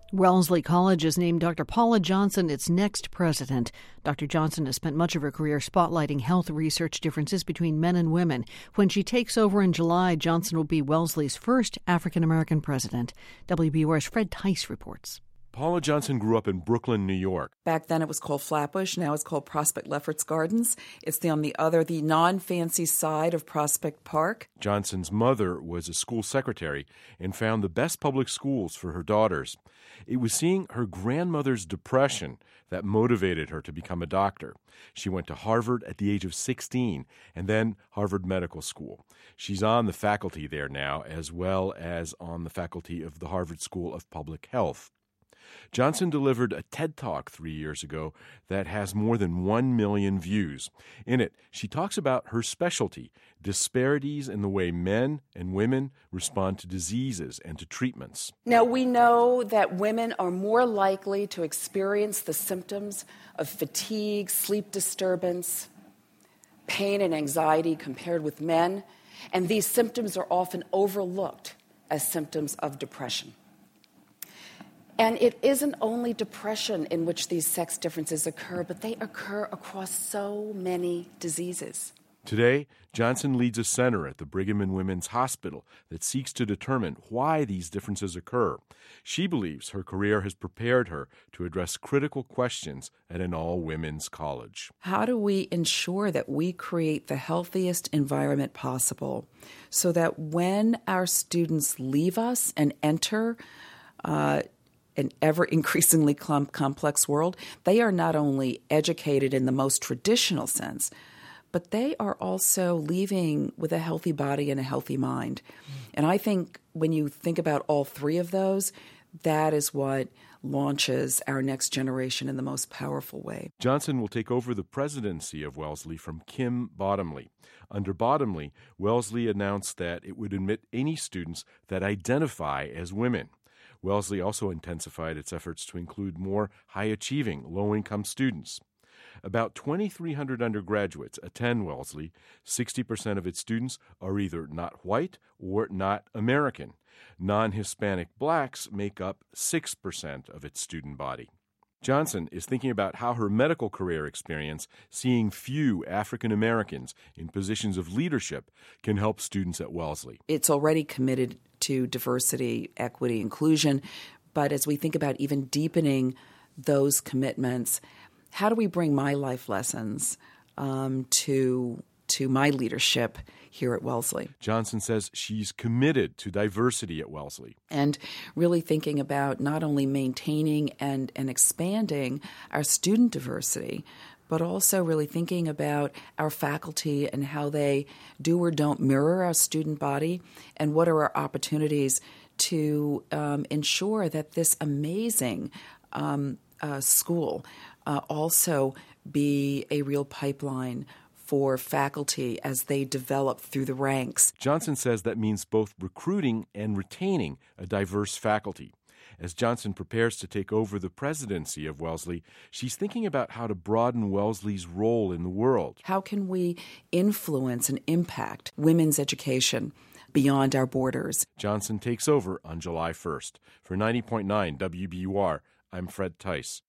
Wellesley College has named Dr. Paula Johnson its next president. Dr. Johnson has spent much of her career spotlighting health research differences between men and women. When she takes over in July, Johnson will be Wellesley's first African-American president. WBUR's Fred Tice reports. Paula Johnson grew up in Brooklyn, New York. Back then it was called Flatbush. Now it's called Prospect Lefferts Gardens. It's the non-fancy side of Prospect Park. Johnson's mother was a school secretary and found the best public schools for her daughters. It was seeing her grandmother's depression that motivated her to become a doctor. She went to Harvard at the age of 16 and then Harvard Medical School. She's on the faculty there now, as well as on the faculty of the Harvard School of Public Health. Johnson delivered a TED Talk 3 years ago that has more than 1 million views. In it, she talks about her specialty, disparities in the way men and women respond to diseases and to treatments. Now, we know that women are more likely to experience the symptoms of fatigue, sleep disturbance, pain, and anxiety compared with men, and these symptoms are often overlooked as symptoms of depression. And it isn't only depression in which these sex differences occur, but they occur across so many diseases. Today, Johnson leads a center at the Brigham and Women's Hospital that seeks to determine why these differences occur. She believes her career has prepared her to address critical questions at an all-women's college. How do we ensure that we create the healthiest environment possible so that when our students leave us and enter an ever-increasingly complex world, they are not only educated in the most traditional sense, but they are also leaving with a healthy body and a healthy mind. And I think when you think about all three of those, that is what launches our next generation in the most powerful way. Johnson will take over the presidency of Wellesley from Kim Bottomley. Under Bottomley, Wellesley announced that it would admit any students that identify as women. Wellesley also intensified its efforts to include more high-achieving, low-income students. About 2,300 undergraduates attend Wellesley. 60% of its students are either not white or not American. Non-Hispanic blacks make up 6% of its student body. Johnson is thinking about how her medical career experience, seeing few African Americans in positions of leadership, can help students at Wellesley. It's already committed to diversity, equity, inclusion, but as we think about even deepening those commitments, how do we bring my life lessons to my leadership here at Wellesley? Johnson says she's committed to diversity at Wellesley. And really thinking about not only maintaining and expanding our student diversity, but also really thinking about our faculty and how they do or don't mirror our student body, and what are our opportunities to ensure that this amazing school also be a real pipeline for faculty as they develop through the ranks. Johnson says that means both recruiting and retaining a diverse faculty. As Johnson prepares to take over the presidency of Wellesley, she's thinking about how to broaden Wellesley's role in the world. How can we influence and impact women's education beyond our borders? Johnson takes over on July 1st. For 90.9 WBUR, I'm Fred Tice.